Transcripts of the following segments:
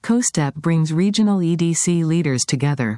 COSTEP brings regional EDC leaders together.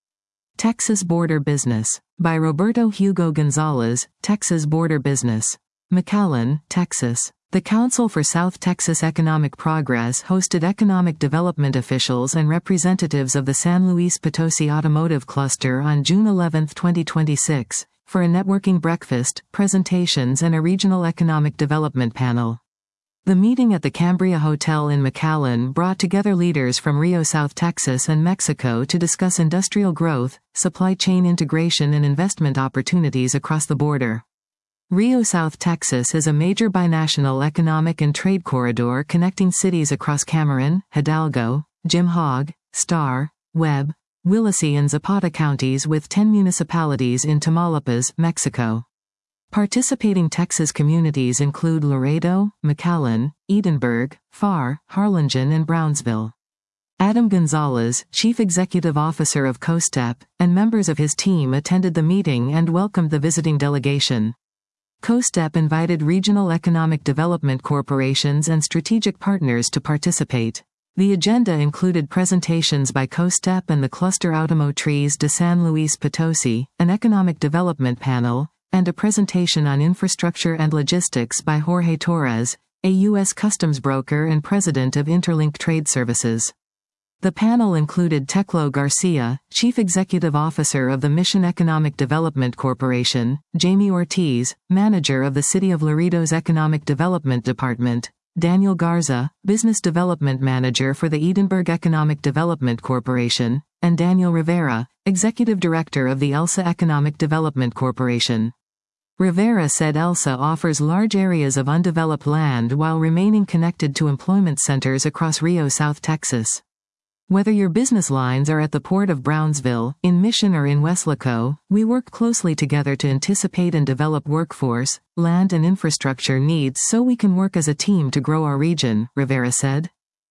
Texas Border Business. By Roberto Hugo Gonzalez, Texas Border Business. McAllen, Texas. The Council for South Texas Economic Progress hosted economic development officials and representatives of the San Luis Potosi Automotive Cluster on June 11, 2026, for a networking breakfast, presentations and a regional economic development panel. The meeting at the Cambria Hotel in McAllen brought together leaders from Rio, South Texas and Mexico to discuss industrial growth, supply chain integration and investment opportunities across the border. Rio, South Texas is a major binational economic and trade corridor connecting cities across Cameron, Hidalgo, Jim Hogg, Starr, Webb, Willacy and Zapata counties with 10 municipalities in Tamaulipas, Mexico. Participating Texas communities include Laredo, McAllen, Edinburg, Pharr, Harlingen and Brownsville. Adam Gonzalez, Chief Executive Officer of COSTEP, and members of his team attended the meeting and welcomed the visiting delegation. COSTEP invited regional economic development corporations and strategic partners to participate. The agenda included presentations by COSTEP and the Cluster Automotriz de San Luis Potosi, an economic development panel, and a presentation on infrastructure and logistics by Jorge Torres, a U.S. customs broker and president of Interlink Trade Services. The panel included Teclo Garcia, Chief Executive Officer of the Mission Economic Development Corporation, Jamie Ortiz, Manager of the City of Laredo's Economic Development Department, Daniel Garza, Business Development Manager for the Edinburg Economic Development Corporation, and Daniel Rivera, Executive Director of the ELSA Economic Development Corporation. Rivera said ELSA offers large areas of undeveloped land while remaining connected to employment centers across Rio, South Texas. Whether your business lines are at the Port of Brownsville, in Mission or in Weslaco, we work closely together to anticipate and develop workforce, land and infrastructure needs so we can work as a team to grow our region, Rivera said.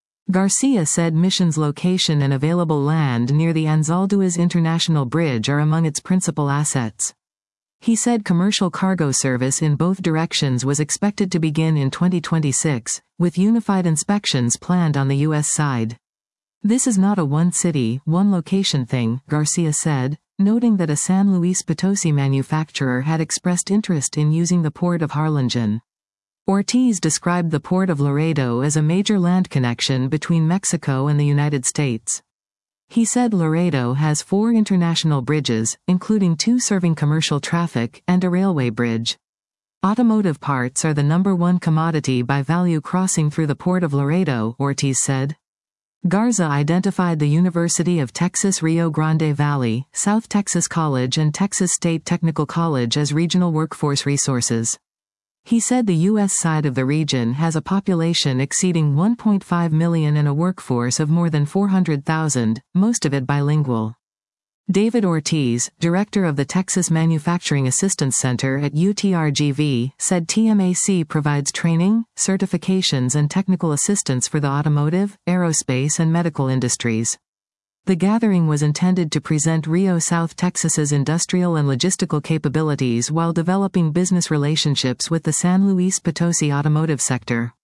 Garcia said Mission's location and available land near the Anzalduas International Bridge are among its principal assets. He said commercial cargo service in both directions was expected to begin in 2026, with unified inspections planned on the U.S. side. This is not a one-city, one-location thing, Garcia said, noting that a San Luis Potosi manufacturer had expressed interest in using the port of Harlingen. Ortiz described the Port of Laredo as a major land connection between Mexico and the United States. He said Laredo has 4 international bridges, including 2 serving commercial traffic, and a railway bridge. Automotive parts are the #1 commodity by value crossing through the Port of Laredo, Ortiz said. Garza identified the University of Texas Rio Grande Valley, South Texas College and Texas State Technical College as regional workforce resources. He said the U.S. side of the region has a population exceeding 1.5 million and a workforce of more than 400,000, most of it bilingual. David Ortiz, director of the Texas Manufacturing Assistance Center at UTRGV, said TMAC provides training, certifications and technical assistance for the automotive, aerospace and medical industries. The gathering was intended to present Rio, South Texas's industrial and logistical capabilities while developing business relationships with the San Luis Potosi automotive sector.